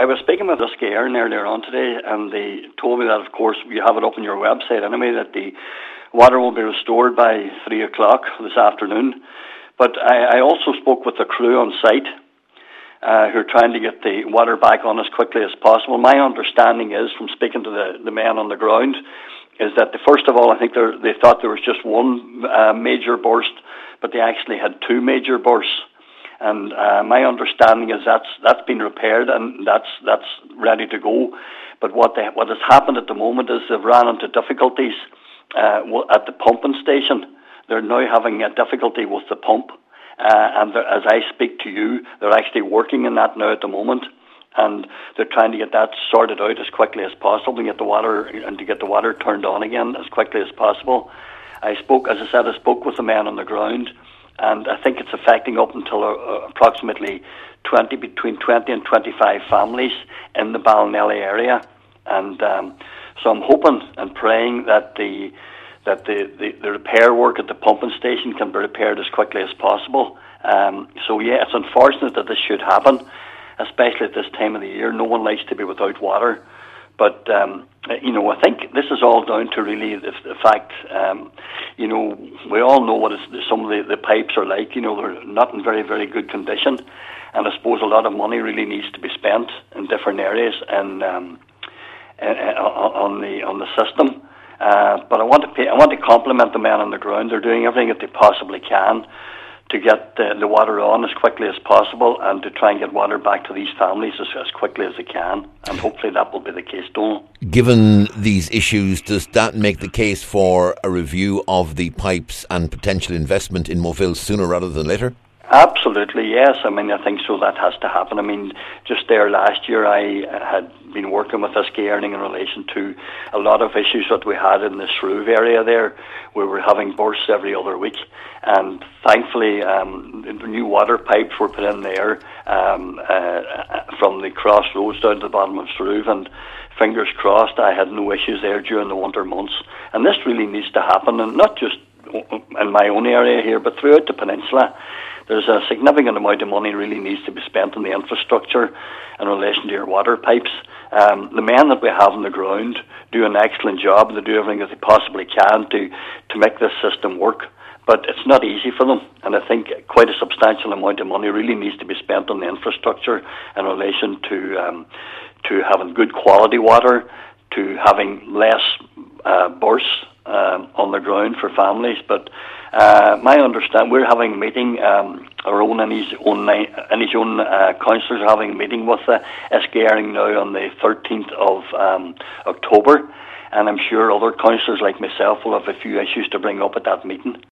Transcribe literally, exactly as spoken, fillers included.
I was speaking with Lisky Éireann earlier on today, and they told me that, of course, you have it up on your website anyway, that the water will be restored by three o'clock this afternoon. But I, I also spoke with the crew on site uh, who are trying to get the water back on as quickly as possible. My understanding is, from speaking to the, the men on the ground, is that the, first of all, I think they thought there was just one uh, major burst, but they actually had two major bursts. And uh, my understanding is that's that's been repaired and that's that's ready to go. But what they, what has happened at the moment is they've ran into difficulties uh, at the pumping station. They're now having a difficulty with the pump, uh, and as I speak to you, they're actually working in that now at the moment, and they're trying to get that sorted out as quickly as possible and get the water and to get the water turned on again as quickly as possible. I spoke, as I said, I spoke with the men on the ground. And I think it's affecting up until uh, approximately twenty, between twenty and twenty-five families in the Ballinelly area. And um, so I'm hoping and praying that the that the, the, the repair work at the pumping station can be repaired as quickly as possible. Um, so yeah, it's unfortunate that this should happen, especially at this time of the year. No one likes to be without water. But, um, you know, I think this is all down to really the, the fact, um, you know, we all know what it's, some of the, the pipes are like. You know, they're not in very, very good condition. And I suppose a lot of money really needs to be spent in different areas and um, on the on the system. Uh, but I want to pay, I want to compliment the men on the ground. They're doing everything that they possibly can to get the, the water on as quickly as possible and to try and get water back to these families as, as quickly as they can. And hopefully that will be the case, Donal. Given these issues, does that make the case for a review of the pipes and potential investment in Moville sooner rather than later? Absolutely, yes. I mean, I think so. That has to happen. I mean, just there last year, I had been working with Lisky Éireann in relation to a lot of issues that we had in the Shrove area there. We were having bursts every other week, and thankfully, um, the new water pipes were put in there um, uh, from the crossroads down to the bottom of Shrove, and fingers crossed, I had no issues there during the winter months. And this really needs to happen, and not just in my own area here, but throughout the peninsula. There's a significant amount of money really needs to be spent on the infrastructure in relation to your water pipes. Um, the men that we have on the ground do an excellent job, and they do everything that they possibly can to, to make this system work. But it's not easy for them, and I think quite a substantial amount of money really needs to be spent on the infrastructure in relation to um, to having good quality water, to having less uh, bursts um, on the ground for families. But uh, my understand, we're having a meeting. Um, our own and his own and his own uh, councillors are having a meeting with uh, Lisky Éireann now on the thirteenth of um, October, and I'm sure other councillors like myself will have a few issues to bring up at that meeting.